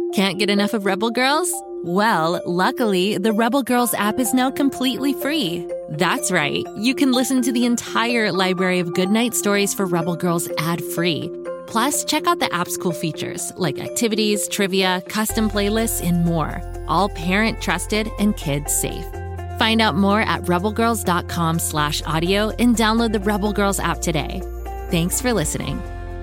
Can't get enough of Rebel Girls? Well, luckily, the Rebel Girls app is now completely free. That's right. You can listen to the entire library of goodnight stories for Rebel Girls ad-free. Plus, check out the app's cool features like activities, trivia, custom playlists, and more. All parent-trusted and kids-safe. Find out more at rebelgirls.com/audio and download the Rebel Girls app today. Thanks for listening.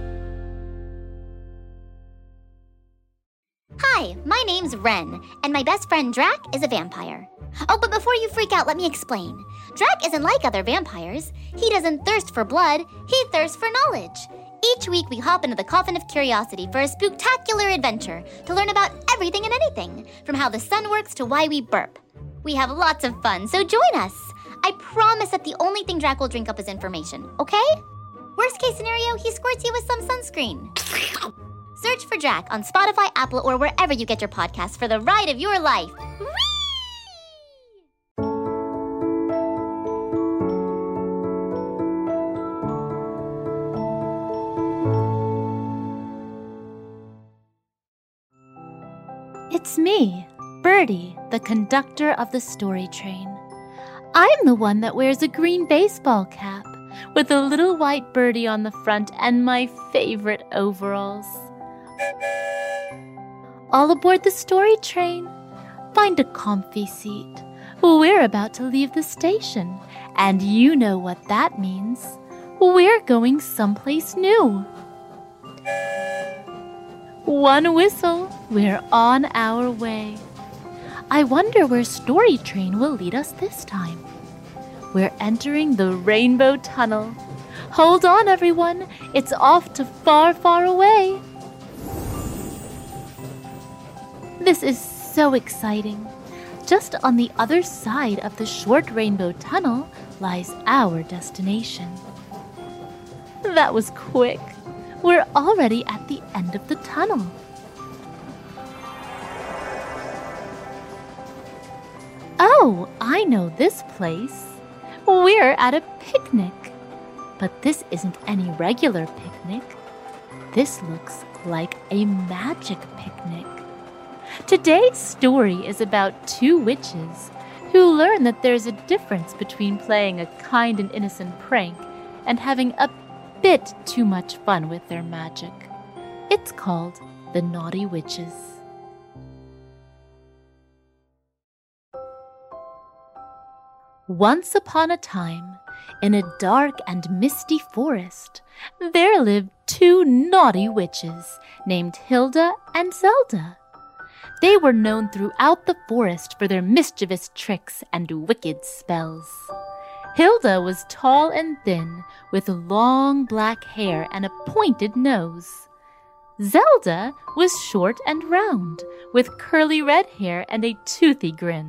Hi, my name's Ren, and my best friend Drac is a vampire. Oh, but before you freak out, let me explain. Drac isn't like other vampires. He doesn't thirst for blood, he thirsts for knowledge. Each week we hop into the Coffin of Curiosity for a spooktacular adventure to learn about everything and anything, from how the sun works to why we burp. We have lots of fun, so join us. I promise that the only thing Drac will drink up is information, okay? Worst case scenario, he squirts you with some sunscreen. Search for Drac on Spotify, Apple, or wherever you get your podcasts for the ride of your life. Whee! It's me, Birdie, the conductor of the story train. I'm the one that wears a green baseball cap with a little white birdie on the front and my favorite overalls. All aboard the story train. Find a comfy seat. We're about to leave the station, and you know what that means. We're going someplace new. One whistle, we're on our way. I wonder where Story Train will lead us this time. We're entering the Rainbow Tunnel. Hold on, everyone. It's off to far, far away. This is so exciting. Just on the other side of the short Rainbow Tunnel lies our destination. That was quick. We're already at the end of the tunnel. Oh, I know this place. We're at a picnic. But this isn't any regular picnic. This looks like a magic picnic. Today's story is about two witches who learn that there's a difference between playing a kind and innocent prank and having a bit too much fun with their magic. It's called The Naughty Witches. Once upon a time, in a dark and misty forest, there lived two naughty witches named Hilda and Zelda. They were known throughout the forest for their mischievous tricks and wicked spells. Hilda was tall and thin, with long black hair and a pointed nose. Zelda was short and round, with curly red hair and a toothy grin.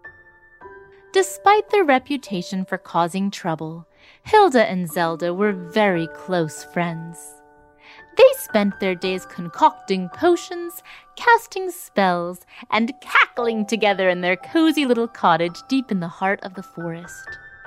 Despite their reputation for causing trouble, Hilda and Zelda were very close friends. They spent their days concocting potions, casting spells, and cackling together in their cozy little cottage deep in the heart of the forest.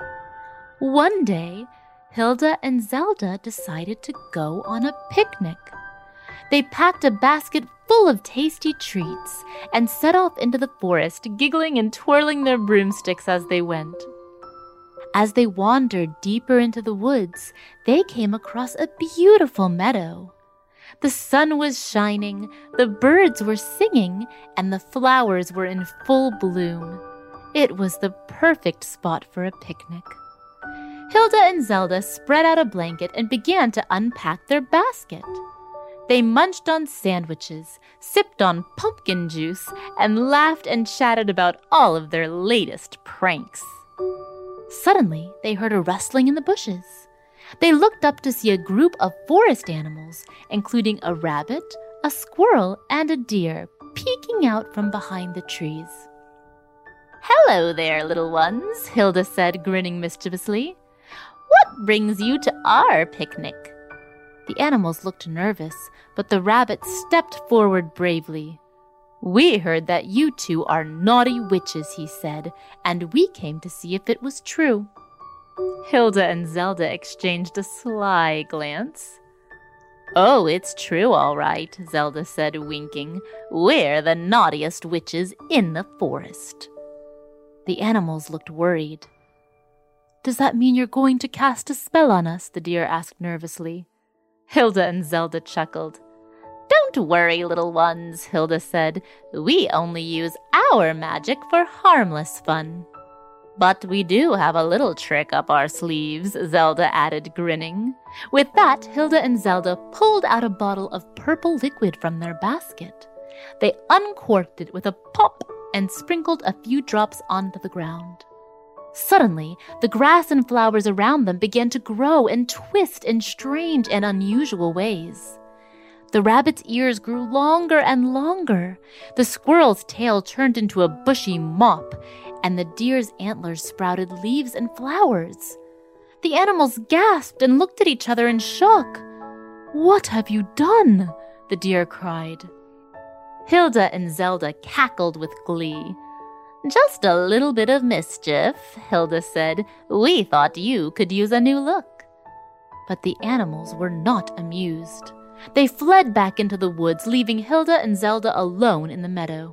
One day, Hilda and Zelda decided to go on a picnic. They packed a basket full of tasty treats and set off into the forest, giggling and twirling their broomsticks as they went. As they wandered deeper into the woods, they came across a beautiful meadow. The sun was shining, the birds were singing, and the flowers were in full bloom. It was the perfect spot for a picnic. Hilda and Zelda spread out a blanket and began to unpack their basket. They munched on sandwiches, sipped on pumpkin juice, and laughed and chatted about all of their latest pranks. Suddenly, they heard a rustling in the bushes. They looked up to see a group of forest animals, including a rabbit, a squirrel, and a deer, peeking out from behind the trees. "Hello there, little ones," Hilda said, grinning mischievously. "What brings you to our picnic?" The animals looked nervous, but the rabbit stepped forward bravely. "We heard that you two are naughty witches," he said, "and we came to see if it was true." Hilda and Zelda exchanged a sly glance. "Oh, it's true, all right," Zelda said, winking. "We're the naughtiest witches in the forest." The animals looked worried. "Does that mean you're going to cast a spell on us?" the deer asked nervously. Hilda and Zelda chuckled. "Don't worry, little ones," Hilda said. "We only use our magic for harmless fun." "But we do have a little trick up our sleeves," Zelda added, grinning. With that, Hilda and Zelda pulled out a bottle of purple liquid from their basket. They uncorked it with a pop and sprinkled a few drops onto the ground. Suddenly, the grass and flowers around them began to grow and twist in strange and unusual ways. The rabbit's ears grew longer and longer. The squirrel's tail turned into a bushy mop, and the deer's antlers sprouted leaves and flowers. The animals gasped and looked at each other in shock. "What have you done?" the deer cried. Hilda and Zelda cackled with glee. "Just a little bit of mischief," Hilda said. "We thought you could use a new look." But the animals were not amused. They fled back into the woods, leaving Hilda and Zelda alone in the meadow.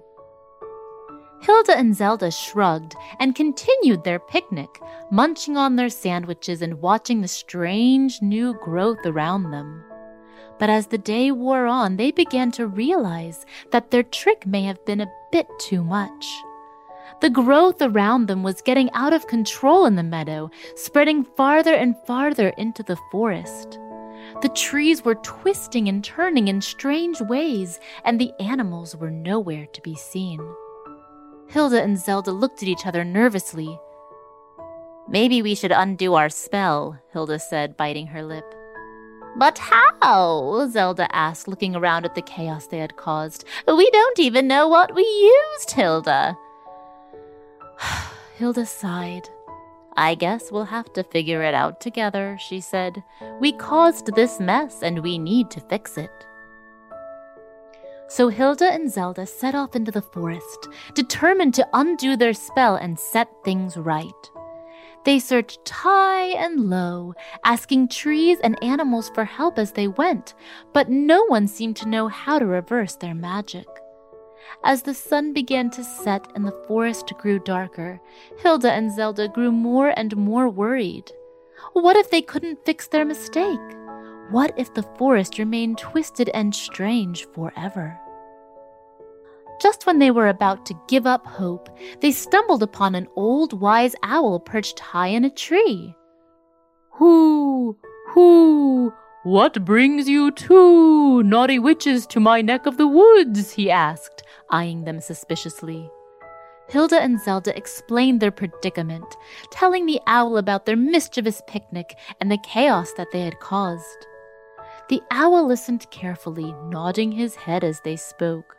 Hilda and Zelda shrugged and continued their picnic, munching on their sandwiches and watching the strange new growth around them. But as the day wore on, they began to realize that their trick may have been a bit too much. The growth around them was getting out of control in the meadow, spreading farther and farther into the forest. The trees were twisting and turning in strange ways, and the animals were nowhere to be seen. Hilda and Zelda looked at each other nervously. "Maybe we should undo our spell," Hilda said, biting her lip. "But how?" Zelda asked, looking around at the chaos they had caused. "We don't even know what we used, Hilda." Hilda sighed. "I guess we'll have to figure it out together," she said. "We caused this mess, and we need to fix it." So Hilda and Zelda set off into the forest, determined to undo their spell and set things right. They searched high and low, asking trees and animals for help as they went, but no one seemed to know how to reverse their magic. As the sun began to set and the forest grew darker, Hilda and Zelda grew more and more worried. What if they couldn't fix their mistake? What if the forest remained twisted and strange forever? Just when they were about to give up hope, they stumbled upon an old wise owl perched high in a tree. "Who, what brings you two naughty witches to my neck of the woods?" he asked, eyeing them suspiciously. Hilda and Zelda explained their predicament, telling the owl about their mischievous picnic and the chaos that they had caused. The owl listened carefully, nodding his head as they spoke.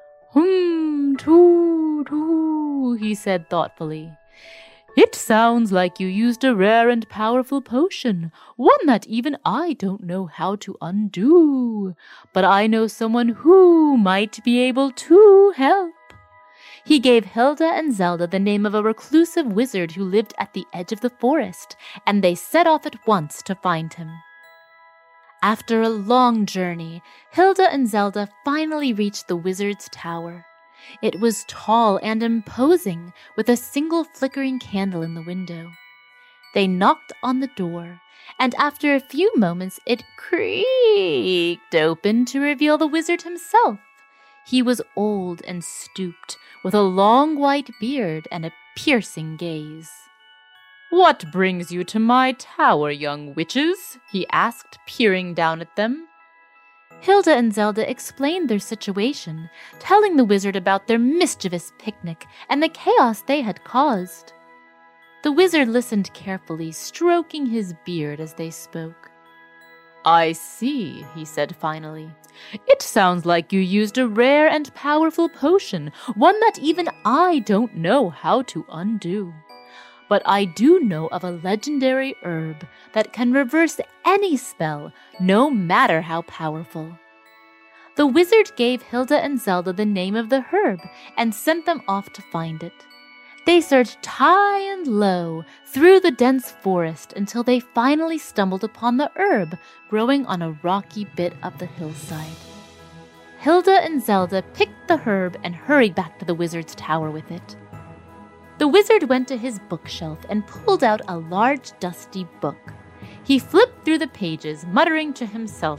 Too, he said thoughtfully. "It sounds like you used a rare and powerful potion, one that even I don't know how to undo. But I know someone who might be able to help." He gave Hilda and Zelda the name of a reclusive wizard who lived at the edge of the forest, and they set off at once to find him. After a long journey, Hilda and Zelda finally reached the wizard's tower. It was tall and imposing, with a single flickering candle in the window. They knocked on the door, and after a few moments it creaked open to reveal the wizard himself. He was old and stooped, with a long white beard and a piercing gaze. "What brings you to my tower, young witches?" he asked, peering down at them. Hilda and Zelda explained their situation, telling the wizard about their mischievous picnic and the chaos they had caused. The wizard listened carefully, stroking his beard as they spoke. "I see," he said finally. "It sounds like you used a rare and powerful potion, one that even I don't know how to undo. But I do know of a legendary herb that can reverse any spell, no matter how powerful." The wizard gave Hilda and Zelda the name of the herb and sent them off to find it. They searched high and low through the dense forest until they finally stumbled upon the herb growing on a rocky bit of the hillside. Hilda and Zelda picked the herb and hurried back to the wizard's tower with it. The wizard went to his bookshelf and pulled out a large dusty book. He flipped through the pages, muttering to himself,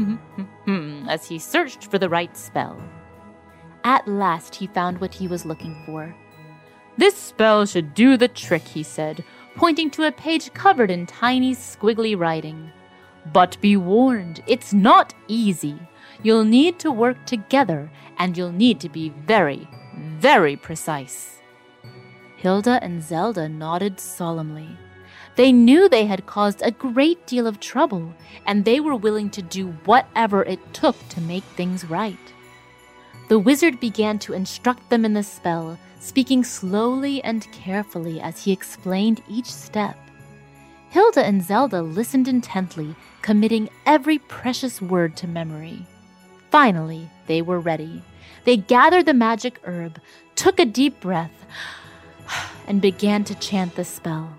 as he searched for the right spell. At last he found what he was looking for. "This spell should do the trick," he said, pointing to a page covered in tiny, squiggly writing. "But be warned, it's not easy. You'll need to work together, and you'll need to be very, very precise." Hilda and Zelda nodded solemnly. They knew they had caused a great deal of trouble, and they were willing to do whatever it took to make things right. The wizard began to instruct them in the spell, speaking slowly and carefully as he explained each step. Hilda and Zelda listened intently, committing every precious word to memory. Finally, they were ready. They gathered the magic herb, took a deep breath, and began to chant the spell.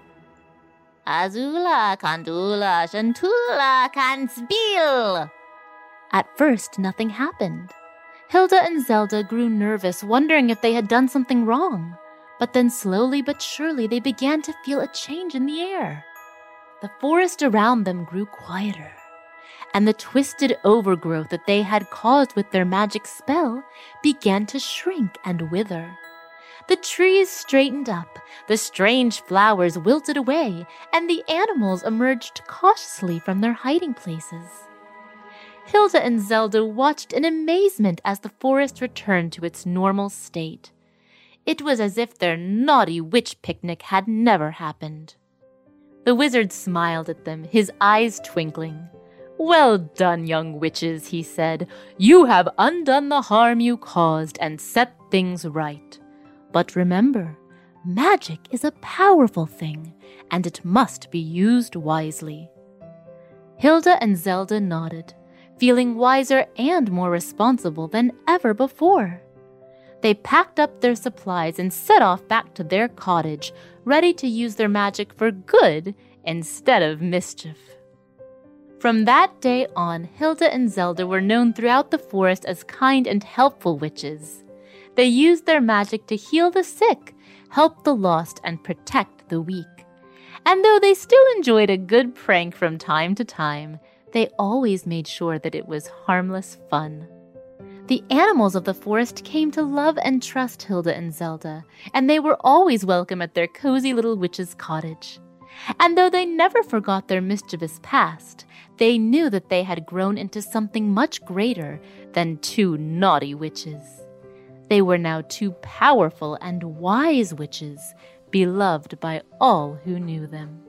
Azula, Kandula, Shantula, Kanspil. At first, nothing happened. Hilda and Zelda grew nervous, wondering if they had done something wrong. But then slowly but surely, they began to feel a change in the air. The forest around them grew quieter, and the twisted overgrowth that they had caused with their magic spell began to shrink and wither. The trees straightened up, the strange flowers wilted away, and the animals emerged cautiously from their hiding places. Hilda and Zelda watched in amazement as the forest returned to its normal state. It was as if their naughty witch picnic had never happened. The wizard smiled at them, his eyes twinkling. "Well done, young witches," he said. "You have undone the harm you caused and set things right. But remember, magic is a powerful thing, and it must be used wisely." Hilda and Zelda nodded, feeling wiser and more responsible than ever before. They packed up their supplies and set off back to their cottage, ready to use their magic for good instead of mischief. From that day on, Hilda and Zelda were known throughout the forest as kind and helpful witches. They used their magic to heal the sick, help the lost, and protect the weak. And though they still enjoyed a good prank from time to time, they always made sure that it was harmless fun. The animals of the forest came to love and trust Hilda and Zelda, and they were always welcome at their cozy little witch's cottage. And though they never forgot their mischievous past, they knew that they had grown into something much greater than two naughty witches. They were now two powerful and wise witches, beloved by all who knew them.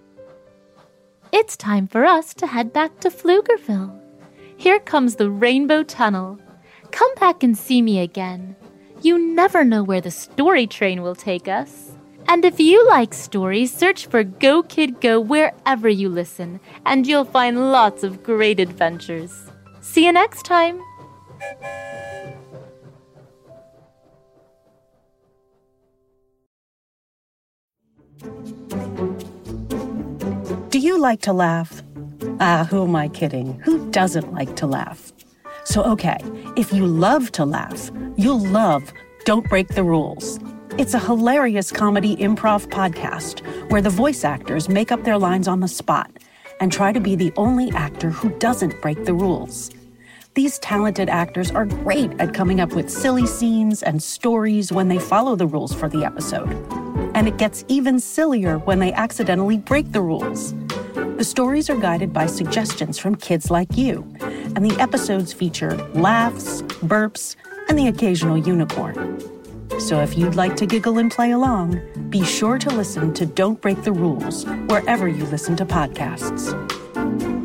It's time for us to head back to Pflugerville. Here comes the Rainbow Tunnel. Come back and see me again. You never know where the story train will take us. And if you like stories, search for Go Kid Go wherever you listen, and you'll find lots of great adventures. See you next time! Do you like to laugh? Who am I kidding? Who doesn't like to laugh? So, okay, if you love to laugh, you'll love Don't Break the Rules. It's a hilarious comedy improv podcast where the voice actors make up their lines on the spot and try to be the only actor who doesn't break the rules. These talented actors are great at coming up with silly scenes and stories when they follow the rules for the episode. And it gets even sillier when they accidentally break the rules. The stories are guided by suggestions from kids like you, and the episodes feature laughs, burps, and the occasional unicorn. So if you'd like to giggle and play along, be sure to listen to Don't Break the Rules wherever you listen to podcasts.